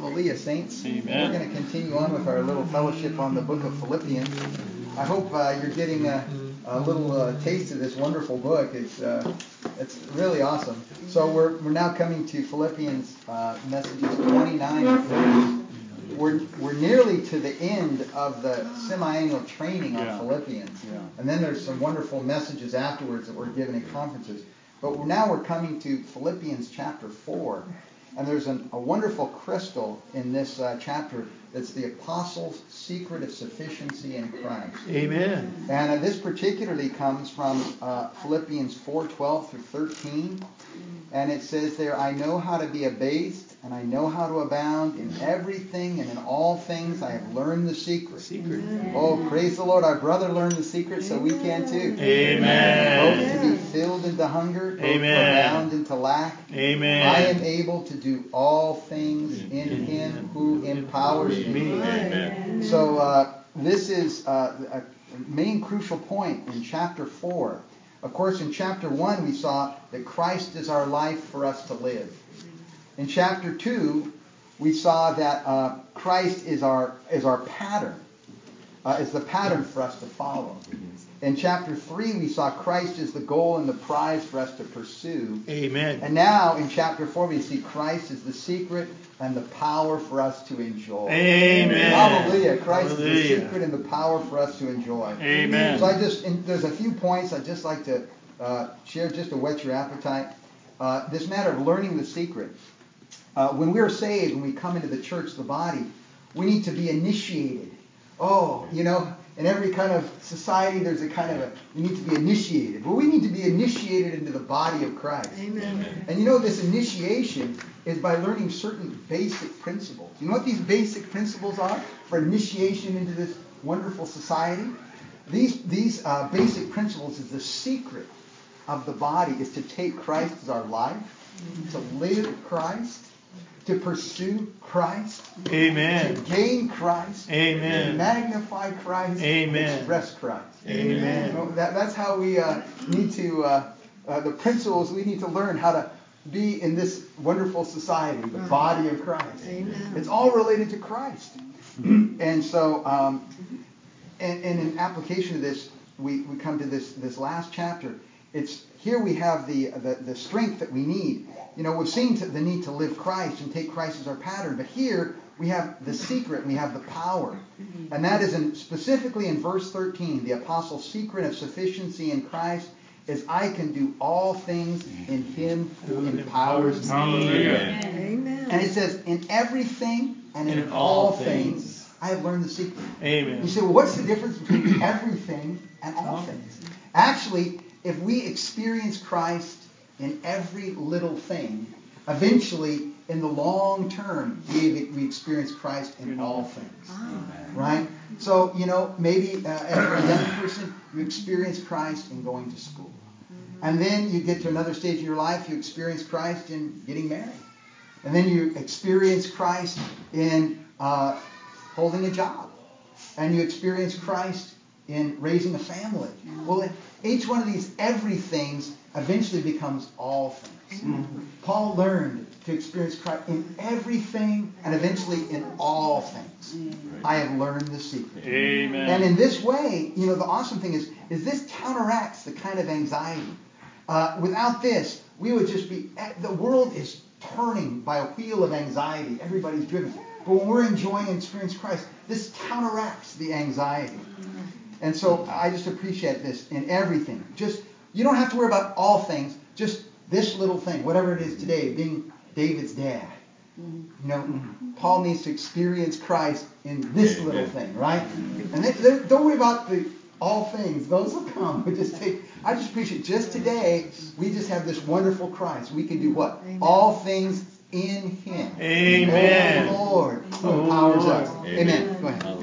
Hallelujah, saints. Amen. We're going to continue on with our little fellowship on the book of Philippians. I hope you're getting a little taste of this wonderful book. It's really awesome. So we're now coming to Philippians messages 29 and 30. We're nearly to the end of the semi-annual training on Philippians. Yeah. And then there's some wonderful messages afterwards that we're given in conferences. But now we're coming to Philippians chapter 4. And there's a wonderful crystal in this chapter that's the Apostles' secret of sufficiency in Christ. Amen. And this particularly comes from Philippians 4:12 through 13. And it says there, I know how to be abased, and I know how to abound in everything and in all things. I have learned the secret. Oh, praise the Lord. Our brother learned the secret, so we can too. Amen. Both to be filled into hunger, both Amen. to abound into lack. Amen. I am able to do all things in Him who empowers me. Amen. So this is a main crucial point in chapter 4. Of course, in chapter 1, we saw that Christ is our life for us to live. In chapter 2, we saw that Christ is our pattern, is the pattern for us to follow. In chapter 3, we saw Christ is the goal and the prize for us to pursue. Amen. And now, in chapter 4, we see Christ is the secret and the power for us to enjoy. Amen. Hallelujah. Christ Hallelujah. is the secret and the power for us to enjoy. Amen. So there's a few points I'd just like to share just to whet your appetite. This matter of learning the secret. When we're saved, when we come into the church, the body, we need to be initiated. Oh, in every kind of society, there's you need to be initiated. Well, we need to be initiated into the body of Christ. Amen. And this initiation is by learning certain basic principles. You know what these basic principles are for initiation into this wonderful society? These basic principles is the secret of the body is to take Christ as our life, to live Christ, to pursue Christ, Amen. to gain Christ, Amen. to magnify Christ, Amen. to express Christ. Amen. That's how we need to, the principles we need to learn how to be in this wonderful society, the body of Christ. Amen. It's all related to Christ. And so, and in application of this, we come to this last chapter. It's here we have the strength that we need. We've seen the need to live Christ and take Christ as our pattern, but here we have the secret, we have the power. And that is specifically in verse 13, the apostle's secret of sufficiency in Christ is I can do all things in Him who empowers me. Hallelujah. Amen. And it says, in everything and in all things, I have learned the secret. Amen. You say, well, what's the difference between everything and all things? Actually, if we experience Christ in every little thing, eventually, in the long term, we experience Christ in all things. Right? So, maybe as a young person, you experience Christ in going to school. And then you get to another stage in your life, you experience Christ in getting married. And then you experience Christ in holding a job. And you experience Christ in raising a family. Well, each one of these everythings eventually becomes all things. Paul learned to experience Christ in everything and eventually in all things. I have learned the secret. Amen. And in this way, the awesome thing is this counteracts the kind of anxiety. Without this, we would just be, the world is turning by a wheel of anxiety. Everybody's driven. But when we're enjoying and experiencing Christ, this counteracts the anxiety. And so I just appreciate this in everything. You don't have to worry about all things, just this little thing, whatever it is today, being David's dad. Paul needs to experience Christ in this little thing, right? And don't worry about the all things. Those will come. I just appreciate just today, we just have this wonderful Christ. We can do what? Amen. All things in Him. Amen. Oh, Lord, who empowers us. Amen. Amen. Go ahead.